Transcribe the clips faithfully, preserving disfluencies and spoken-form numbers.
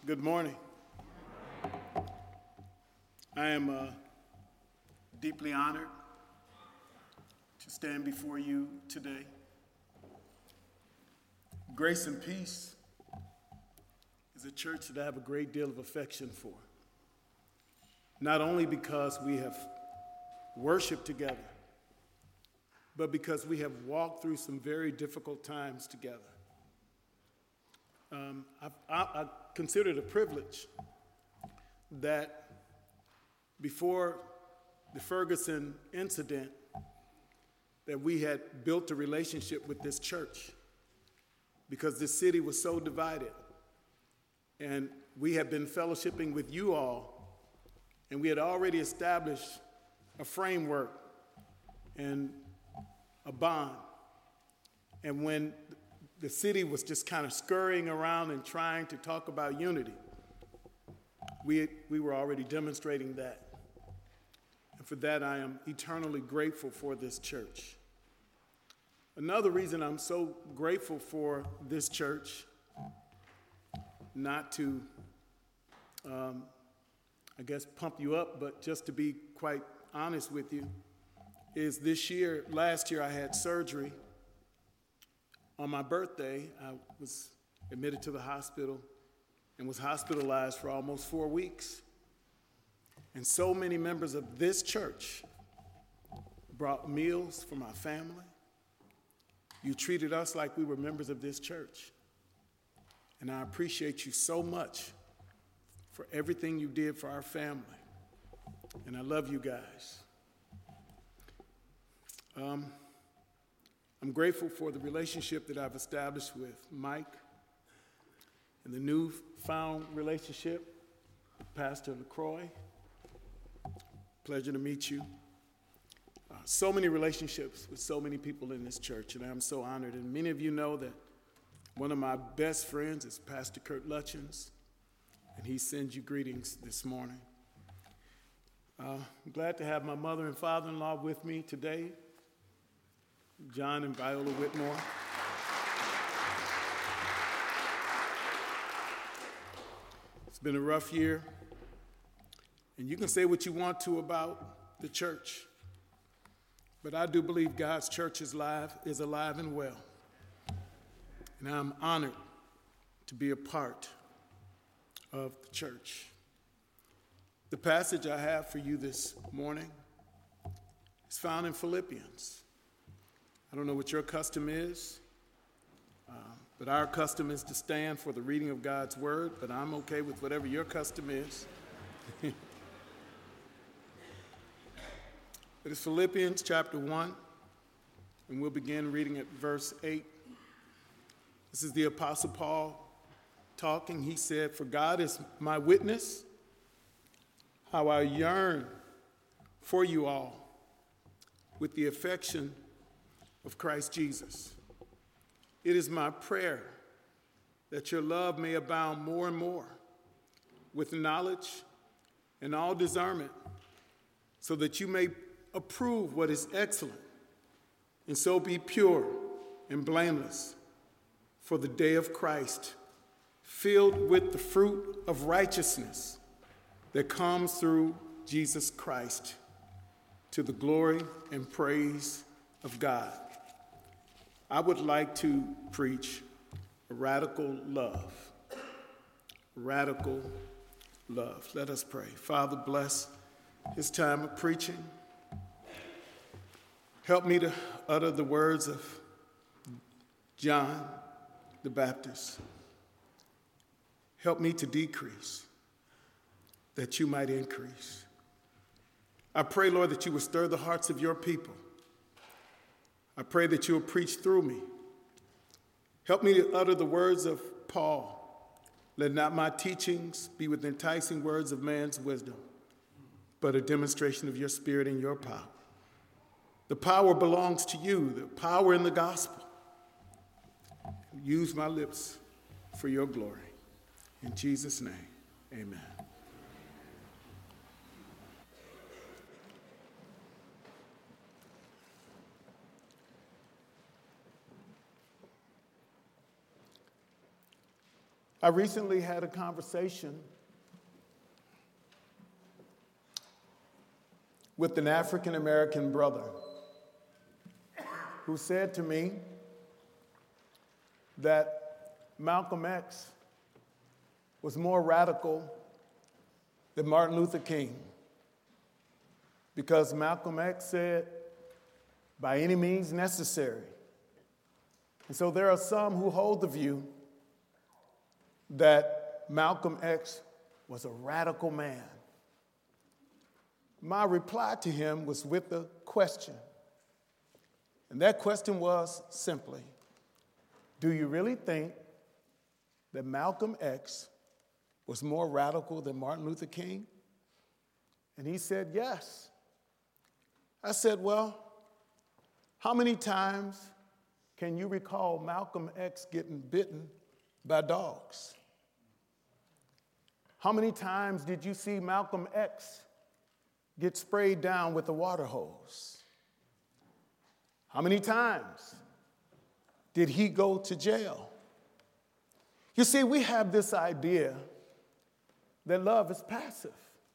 Good morning. I am uh, deeply honored to stand before you today. Grace and Peace is a church that I have a great deal of affection for, not only because we have worshiped together, but because we have walked through some very difficult times together. Um, I, I, I consider it a privilege that before the Ferguson incident, that we had built a relationship with this church because this city was so divided. And we had been fellowshipping with you all, and we had already established a framework and a bond. And when the city was just kind of scurrying around and trying to talk about unity, we, we were already demonstrating that. And for that, I am eternally grateful for this church. Another reason I'm so grateful for this church, not to, um, I guess, pump you up, but just to be quite honest with you, is this year, last year I had surgery. On my birthday, I was admitted to the hospital and was hospitalized for almost four weeks. And so many members of this church brought meals for my family. You treated us like we were members of this church. And I appreciate you so much for everything you did for our family. And I love you guys. Um, I'm grateful for the relationship that I've established with Mike and the newfound relationship with Pastor LaCroix. Pleasure to meet you. Uh, so many relationships with so many people in this church, and I'm so honored. And many of you know that one of my best friends is Pastor Kurt Lutchins, and he sends you greetings this morning. Uh, I'm glad to have my mother and father-in-law with me today, John and Viola Whitmore. It's been a rough year, and you can say what you want to about the church, but I do believe God's church is alive, is alive and well, and I'm honored to be a part of the church. The passage I have for you this morning is found in Philippians. I don't know what your custom is, uh, but our custom is to stand for the reading of God's word, but I'm okay with whatever your custom is. But it's Philippians chapter one, and we'll begin reading at verse eight. This is the Apostle Paul talking. He said, "For God is my witness, how I yearn for you all with the affection of Christ Jesus. It is my prayer that your love may abound more and more with knowledge and all discernment, so that you may approve what is excellent, and so be pure and blameless for the day of Christ, filled with the fruit of righteousness that comes through Jesus Christ, to the glory and praise of God." I would like to preach radical love. Radical love. Let us pray. Father, bless this time of preaching. Help me to utter the words of John the Baptist. Help me to decrease, that you might increase. I pray, Lord, that you will stir the hearts of your people. I pray that you will preach through me. Help me to utter the words of Paul. Let not my teachings be with enticing words of man's wisdom, but a demonstration of your spirit and your power. The power belongs to you, the power in the gospel. Use my lips for your glory. In Jesus' name, amen. I recently had a conversation with an African-American brother who said to me that Malcolm X was more radical than Martin Luther King, because Malcolm X said, by any means necessary. And so there are some who hold the view that Malcolm X was a radical man. My reply to him was with a question. And that question was simply, do you really think that Malcolm X was more radical than Martin Luther King? And he said, yes. I said, well, how many times can you recall Malcolm X getting bitten by dogs? How many times did you see Malcolm X get sprayed down with a water hose? How many times did he go to jail? You see, we have this idea that love is passive.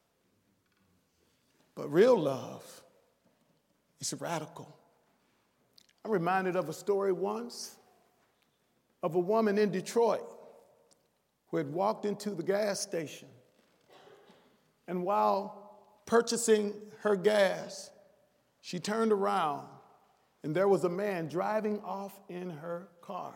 But real love is radical. I'm reminded of a story once of a woman in Detroit who had walked into the gas station, and while purchasing her gas, she turned around and there was a man driving off in her car.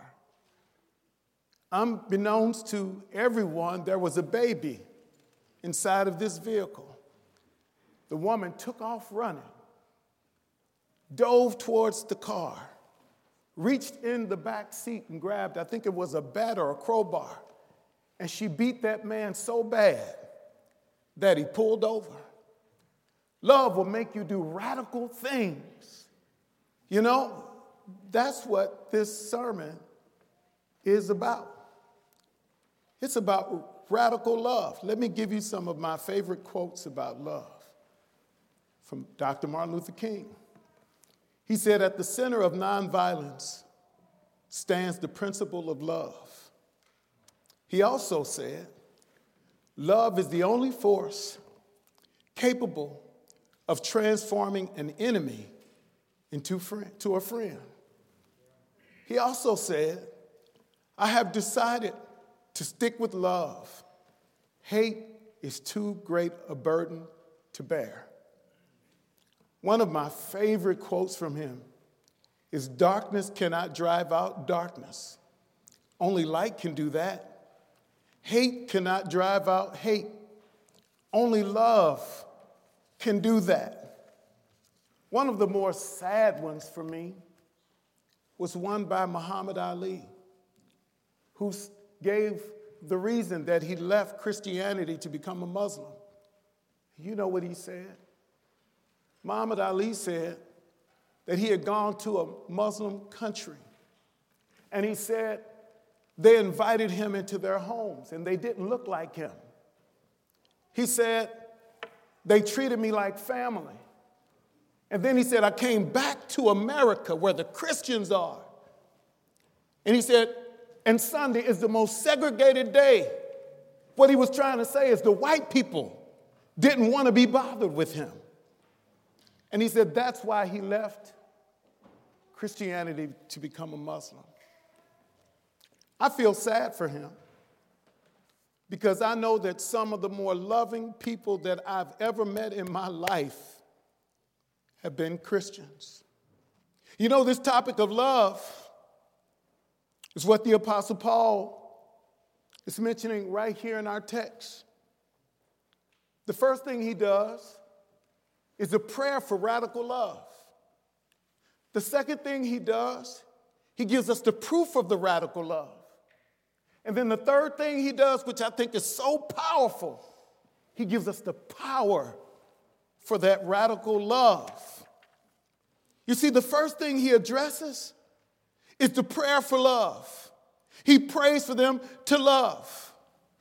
Unbeknownst to everyone, there was a baby inside of this vehicle. The woman took off running, dove towards the car, reached in the back seat and grabbed, I think it was a bat or a crowbar, and she beat that man so bad that he pulled over. Love will make you do radical things. You know, that's what this sermon is about. It's about radical love. Let me give you some of my favorite quotes about love from Doctor Martin Luther King. He said, at the center of nonviolence stands the principle of love. He also said, love is the only force capable of transforming an enemy into friend, to a friend. He also said, I have decided to stick with love. Hate is too great a burden to bear. One of my favorite quotes from him is, darkness cannot drive out darkness. Only light can do that. Hate cannot drive out hate. Only love can do that. One of the more sad ones for me was one by Muhammad Ali, who gave the reason that he left Christianity to become a Muslim. You know what he said? Muhammad Ali said that he had gone to a Muslim country, and he said they invited him into their homes, and they didn't look like him. He said, they treated me like family. And then he said, I came back to America where the Christians are. And he said, and Sunday is the most segregated day. What he was trying to say is the white people didn't want to be bothered with him. And he said that's why he left Christianity to become a Muslim. I feel sad for him because I know that some of the more loving people that I've ever met in my life have been Christians. You know, this topic of love is what the Apostle Paul is mentioning right here in our text. The first thing he does is a prayer for radical love. The second thing he does, he gives us the proof of the radical love. And then the third thing he does, which I think is so powerful, he gives us the power for that radical love. You see, the first thing he addresses is the prayer for love. He prays for them to love.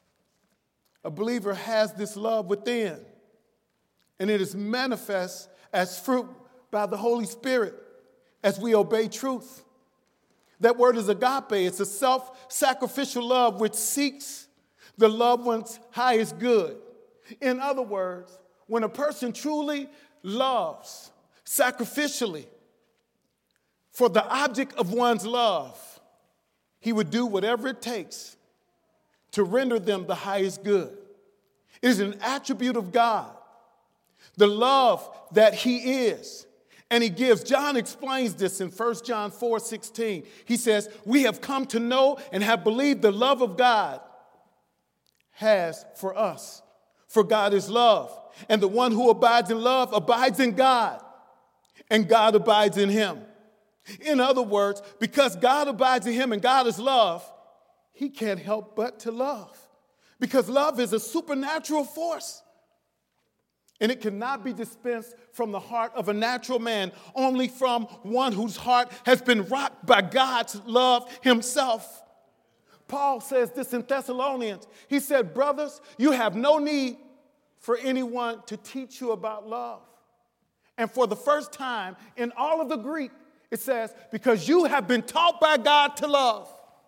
A believer has this love within, and it is manifest as fruit by the Holy Spirit as we obey truth. That word is agape. It's a self-sacrificial love which seeks the loved one's highest good. In other words, when a person truly loves sacrificially for the object of one's love, he would do whatever it takes to render them the highest good. It is an attribute of God, the love that he is, and he gives. John explains this in First John four sixteen. He says, we have come to know and have believed the love of God has for us. For God is love, and the one who abides in love abides in God, and God abides in him. In other words, because God abides in him and God is love, he can't help but to love. Because love is a supernatural force. And it cannot be dispensed from the heart of a natural man, only from one whose heart has been rocked by God's love himself. Paul says this in Thessalonians. He said, brothers, you have no need for anyone to teach you about love. And for the first time in all of the Greek, it says, because you have been taught by God to love.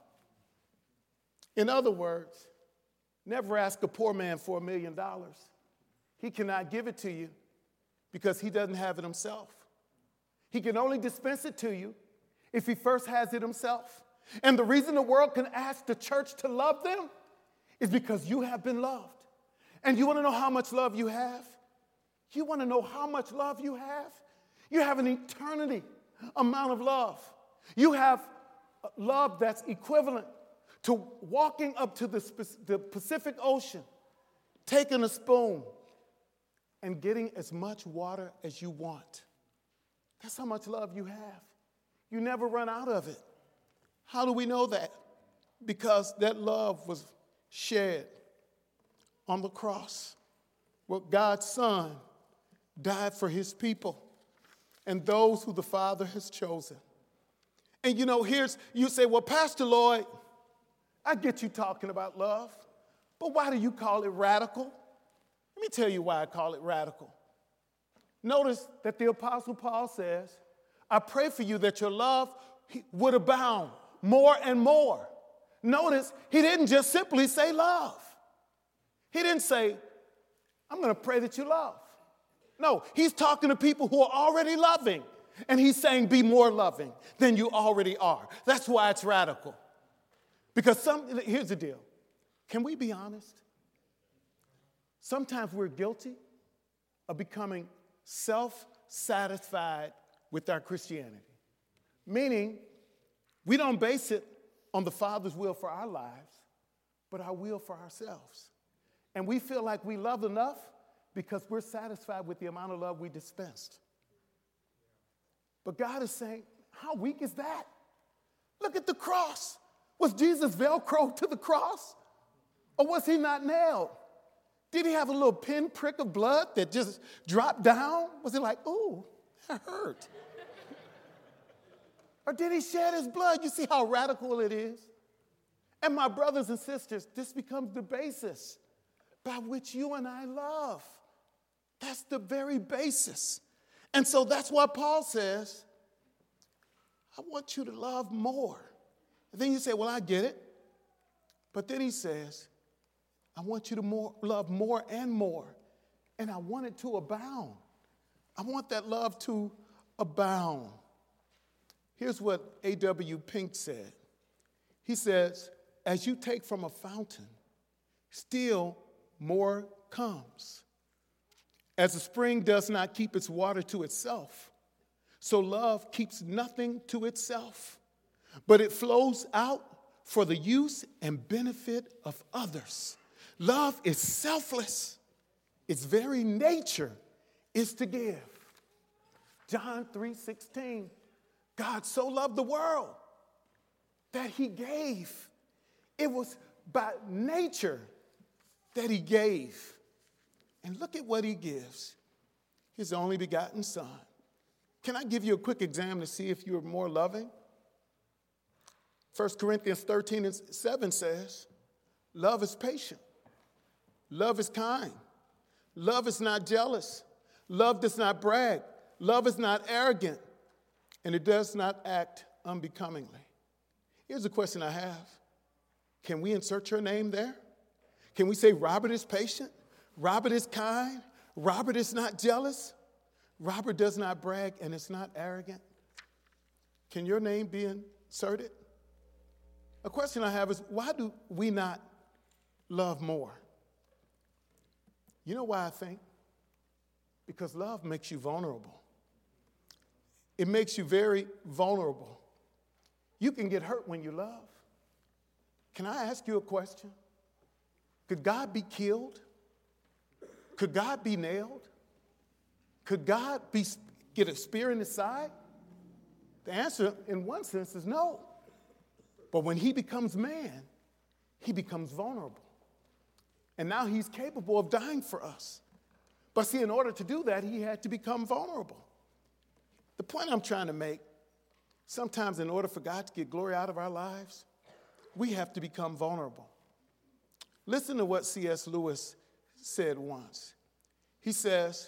In other words, never ask a poor man for a million dollars. He cannot give it to you because he doesn't have it himself. He can only dispense it to you if he first has it himself. And the reason the world can ask the church to love them is because you have been loved. And you want to know how much love you have? You want to know how much love you have? You have an eternity amount of love. You have love that's equivalent to walking up to the, the Pacific Ocean, taking a spoon, and getting as much water as you want. That's how much love you have. You never run out of it. How do we know that? Because that love was shed on the cross, where God's Son died for his people and those who the Father has chosen. And you know, here's, you say, well, Pastor Lloyd, I get you talking about love, but why do you call it radical? Let me tell you why I call it radical. Notice that the Apostle Paul says, I pray for you that your love would abound more and more. Notice he didn't just simply say love. He didn't say, I'm going to pray that you love. No, he's talking to people who are already loving. And he's saying, be more loving than you already are. That's why it's radical. Because some, here's the deal. Can we be honest? Sometimes we're guilty of becoming self-satisfied with our Christianity. Meaning, we don't base it on the Father's will for our lives, but our will for ourselves. And we feel like we love enough because we're satisfied with the amount of love we dispensed. But God is saying, how weak is that? Look at the cross. Was Jesus Velcro to the cross? Or was he not nailed? Did he have a little pinprick of blood that just dropped down? Was it like, ooh, that hurt? Or did he shed his blood? You see how radical it is? And my brothers and sisters, this becomes the basis by which you and I love. That's the very basis. And so that's why Paul says, I want you to love more. And then you say, well, I get it. But then he says, I want you to more, love more and more. And I want it to abound. I want that love to abound. Here's what A W Pink said. He says, as you take from a fountain, still more comes. As a spring does not keep its water to itself, so love keeps nothing to itself, but it flows out for the use and benefit of others. Love is selfless. Its very nature is to give. John three sixteen, God so loved the world that he gave. It was by nature that he gave. And look at what he gives. His only begotten Son. Can I give you a quick exam to see if you're more loving? First Corinthians thirteen and seven says, love is patient. Love is kind. Love is not jealous. Love does not brag. Love is not arrogant. And it does not act unbecomingly. Here's a question I have. Can we insert your name there? Can we say Robert is patient? Robert is kind? Robert is not jealous? Robert does not brag and is not arrogant? Can your name be inserted? A question I have is, why do we not love more? You know why I think? Because love makes you vulnerable. It makes you very vulnerable. You can get hurt when you love. Can I ask you a question? Could God be killed? Could God be nailed? Could God be, get a spear in his side? The answer, in one sense, is no. But when he becomes man, he becomes vulnerable. And now he's capable of dying for us. But see, in order to do that, he had to become vulnerable. The point I'm trying to make, sometimes in order for God to get glory out of our lives, we have to become vulnerable. Listen to what C S Lewis said once. He says,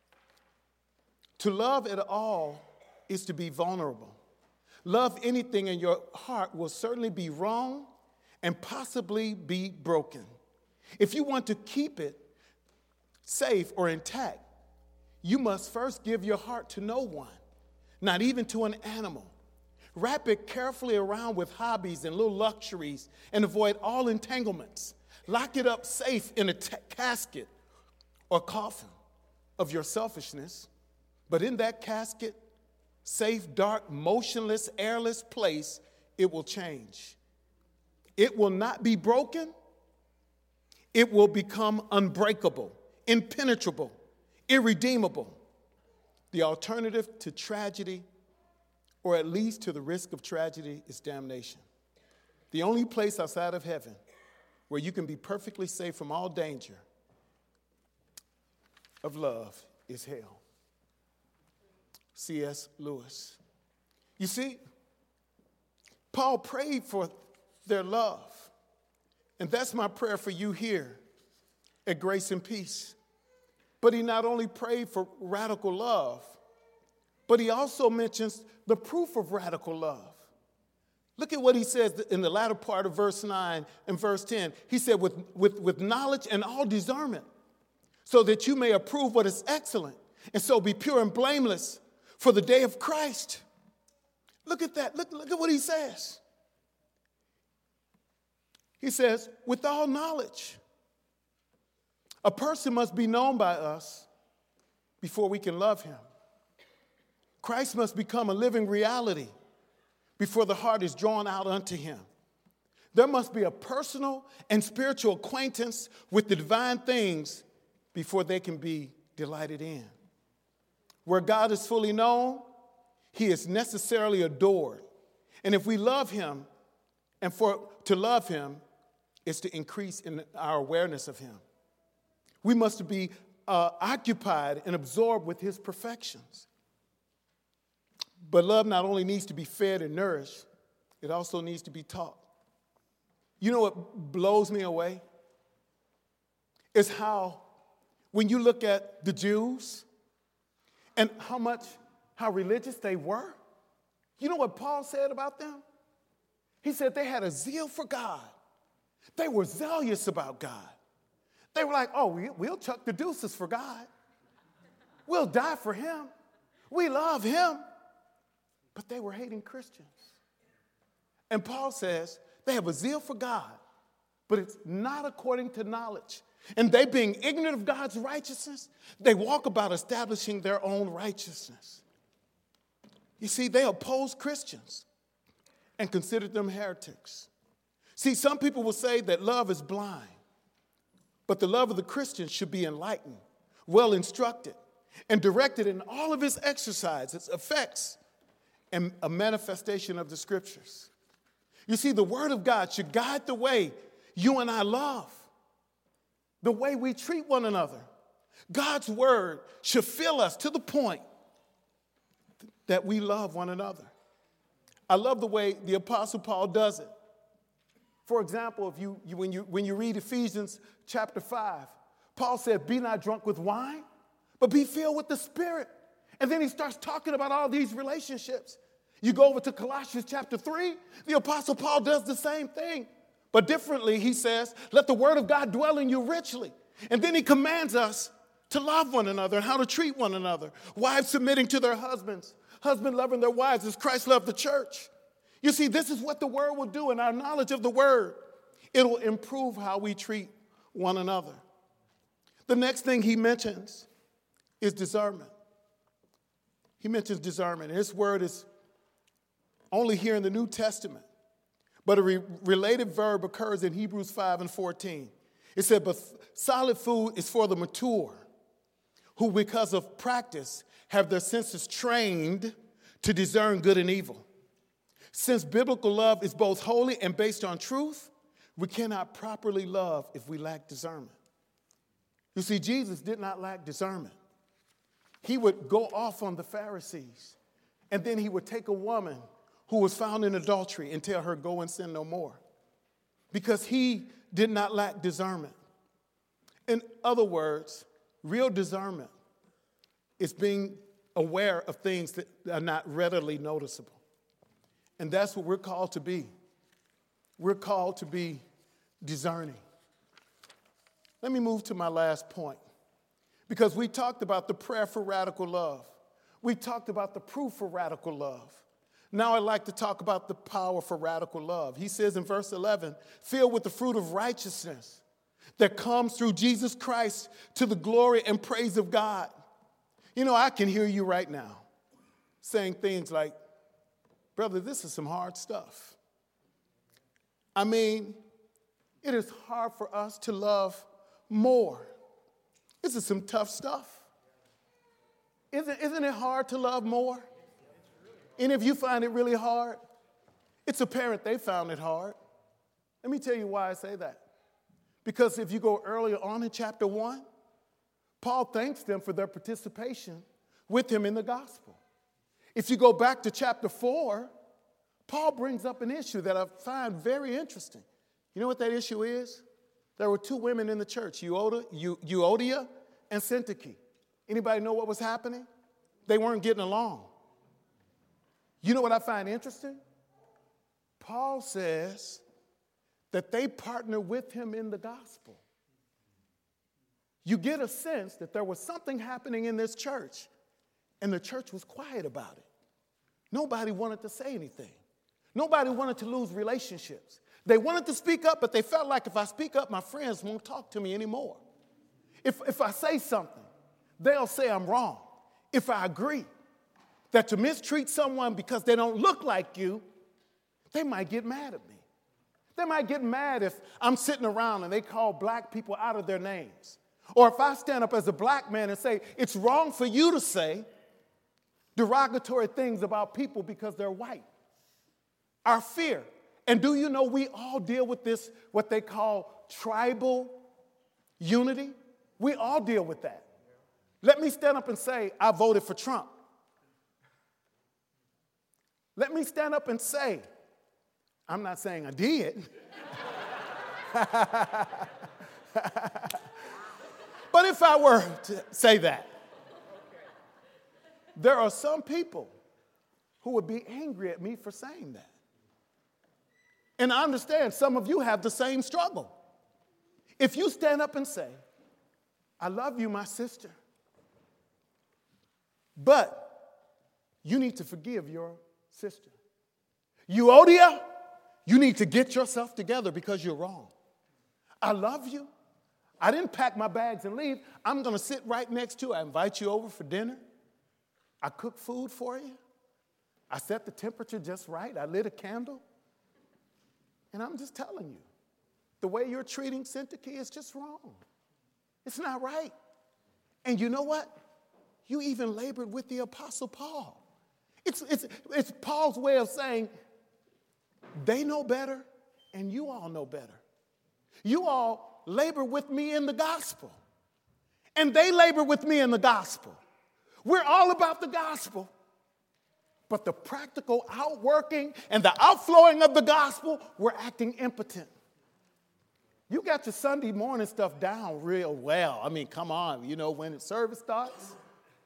to love at all is to be vulnerable. Love anything in your heart will certainly be wrong and possibly be broken. If you want to keep it safe or intact, you must first give your heart to no one, not even to an animal. Wrap it carefully around with hobbies and little luxuries and avoid all entanglements. Lock it up safe in a t- casket or coffin of your selfishness. But in that casket, safe, dark, motionless, airless place, it will change. It will not be broken. It will become unbreakable, impenetrable, irredeemable. The alternative to tragedy, or at least to the risk of tragedy, is damnation. The only place outside of heaven where you can be perfectly safe from all danger of love is hell. C S Lewis. You see, Paul prayed for their love. And that's my prayer for you here at Grace and Peace. But he not only prayed for radical love, but he also mentions the proof of radical love. Look at what he says in the latter part of verse nine and verse ten. He said, with, with, with knowledge and all discernment, so that you may approve what is excellent, and so be pure and blameless for the day of Christ. Look at that. Look, look at what he says. He says, with all knowledge. A person must be known by us before we can love him. Christ must become a living reality before the heart is drawn out unto him. There must be a personal and spiritual acquaintance with the divine things before they can be delighted in. Where God is fully known, he is necessarily adored. And if we love him, and for to love him is to increase in our awareness of him. We must be uh, occupied and absorbed with his perfections. But love not only needs to be fed and nourished, it also needs to be taught. You know what blows me away? Is how when you look at the Jews and how much, how religious they were, you know what Paul said about them? He said they had a zeal for God. They were zealous about God. They were like, oh, we, we'll chuck the deuces for God. We'll die for him. We love him. But they were hating Christians. And Paul says they have a zeal for God, but it's not according to knowledge. And they, being ignorant of God's righteousness, they walk about establishing their own righteousness. You see, they oppose Christians and considered them heretics. See, some people will say that love is blind, but the love of the Christian should be enlightened, well instructed, and directed in all of its exercise, its effects, and a manifestation of the scriptures. You see, the word of God should guide the way you and I love, the way we treat one another. God's word should fill us to the point that we love one another. I love the way the Apostle Paul does it. For example, if you, you, when, you, when you read Ephesians chapter five, Paul said, be not drunk with wine, but be filled with the Spirit. And then he starts talking about all these relationships. You go over to Colossians chapter three, the Apostle Paul does the same thing. But differently, he says, let the word of God dwell in you richly. And then he commands us to love one another and how to treat one another. Wives submitting to their husbands. Husbands loving their wives as Christ loved the church. You see, this is what the word will do in our knowledge of the word. It will improve how we treat one another. The next thing he mentions is discernment. He mentions discernment. This word is only here in the New Testament, but a re- related verb occurs in Hebrews five and fourteen. It said, but solid food is for the mature, who because of practice have their senses trained to discern good and evil. Since biblical love is both holy and based on truth, we cannot properly love if we lack discernment. You see, Jesus did not lack discernment. He would go off on the Pharisees, and then he would take a woman who was found in adultery and tell her, go and sin no more, because he did not lack discernment. In other words, real discernment is being aware of things that are not readily noticeable. And that's what we're called to be. We're called to be discerning. Let me move to my last point, because we talked about the prayer for radical love. We talked about the proof for radical love. Now I'd like to talk about the power for radical love. He says in verse eleven, filled with the fruit of righteousness that comes through Jesus Christ to the glory and praise of God. You know, I can hear you right now saying things like, brother, this is some hard stuff. I mean, it is hard for us to love more. This is some tough stuff. Isn't, isn't it hard to love more? And if you find it really hard, it's apparent they found it hard. Let me tell you why I say that. Because if you go earlier on in chapter one, Paul thanks them for their participation with him in the gospel. If you go back to chapter four, Paul brings up an issue that I find very interesting. You know what that issue is? There were two women in the church, Euodia and Syntyche. Anybody know what was happening? They weren't getting along. You know what I find interesting? Paul says that they partner with him in the gospel. You get a sense that there was something happening in this church, and the church was quiet about it. Nobody wanted to say anything. Nobody wanted to lose relationships. They wanted to speak up, but they felt like if I speak up, my friends won't talk to me anymore. If, if I say something, they'll say I'm wrong. If I agree that to mistreat someone because they don't look like you, they might get mad at me. They might get mad if I'm sitting around and they call black people out of their names. Or if I stand up as a black man and say, it's wrong for you to say derogatory things about people because they're white. Our fear. And do you know we all deal with this, what they call tribal unity? We all deal with that. Let me stand up and say, I voted for Trump. Let me stand up and say, I'm not saying I did. But if I were to say that, there are some people who would be angry at me for saying that. And I understand some of you have the same struggle. If you stand up and say, I love you, my sister, but you need to forgive your sister. Euodia, you need to get yourself together because you're wrong. I love you. I didn't pack my bags and leave. I'm going to sit right next to you. I invite you over for dinner. I cook food for you. I set the temperature just right. I lit a candle. And I'm just telling you, the way you're treating Syntyche is just wrong. It's not right. And you know what? You even labored with the Apostle Paul. It's, it's, it's Paul's way of saying, they know better, and you all know better. You all labor with me in the gospel, and they labor with me in the gospel. We're all about the gospel. But the practical outworking and the outflowing of the gospel, we're acting impotent. You got your Sunday morning stuff down real well. I mean, come on, you know, when the service starts.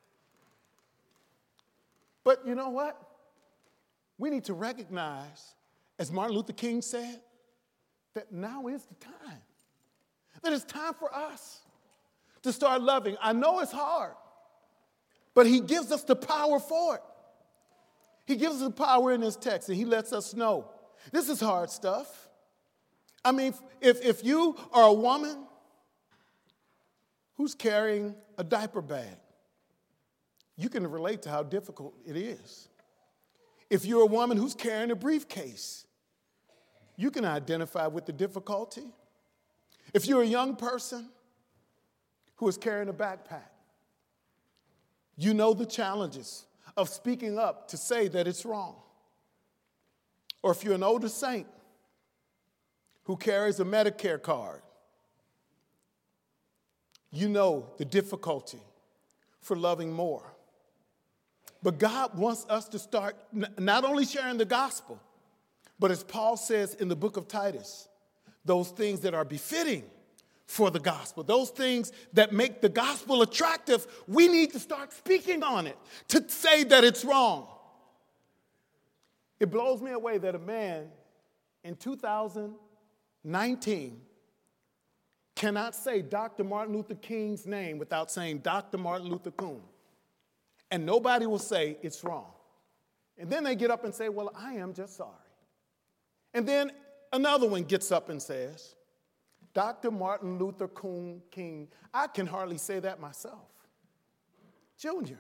But you know what? We need to recognize, as Martin Luther King said, that now is the time. That it's time for us to start loving. I know it's hard, but he gives us the power for it. He gives us the power in this text, and he lets us know this is hard stuff. I mean, if, if you are a woman who's carrying a diaper bag, you can relate to how difficult it is. If you're a woman who's carrying a briefcase, you can identify with the difficulty. If you're a young person who is carrying a backpack, you know the challenges of speaking up to say that it's wrong. Or if you're an older saint who carries a Medicare card, you know the difficulty for loving more. But God wants us to start n- not only sharing the gospel, but as Paul says in the book of Titus, those things that are befitting for the gospel, those things that make the gospel attractive, we need to start speaking on it to say that it's wrong. It blows me away that a man in two thousand nineteen cannot say Doctor Martin Luther King's name without saying Doctor Martin Luther King. And nobody will say it's wrong. And then they get up and say, well, I am just sorry. And then another one gets up and says, Doctor Martin Luther King. I can hardly say that myself. Junior.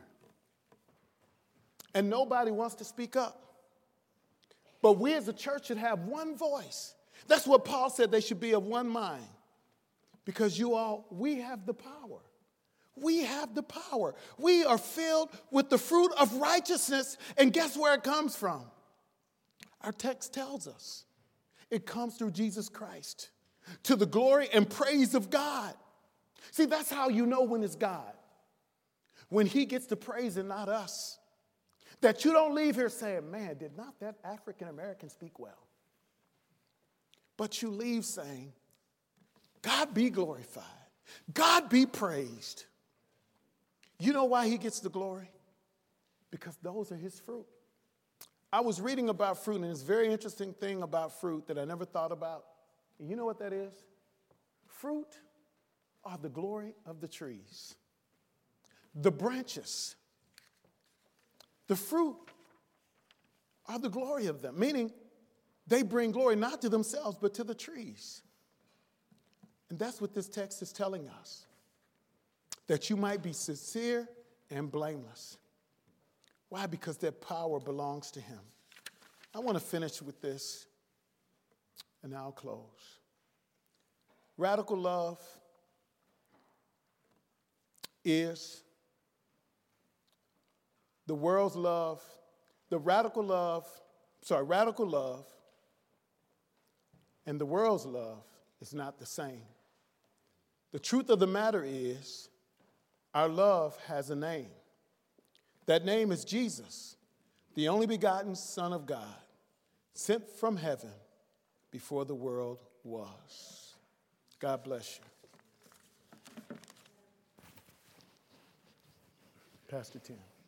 And nobody wants to speak up. But we as a church should have one voice. That's what Paul said, they should be of one mind. Because you all, we have the power. We have the power. We are filled with the fruit of righteousness. And guess where it comes from? Our text tells us. It comes through Jesus Christ, to the glory and praise of God. See, that's how you know when it's God. When he gets the praise and not us. That you don't leave here saying, man, did not that African American speak well? But you leave saying, God be glorified. God be praised. You know why he gets the glory? Because those are his fruit. I was reading about fruit, and it's a very interesting thing about fruit that I never thought about. And you know what that is? Fruit are the glory of the trees. The branches, the fruit are the glory of them, meaning they bring glory not to themselves, but to the trees. And that's what this text is telling us, that you might be sincere and blameless. Why? Because that power belongs to him. I want to finish with this, and I'll close. Radical love is the world's love, the radical love, sorry, radical love and the world's love is not the same. The truth of the matter is, our love has a name. That name is Jesus, the only begotten Son of God, sent from heaven before the world was. God bless you. Pastor Tim.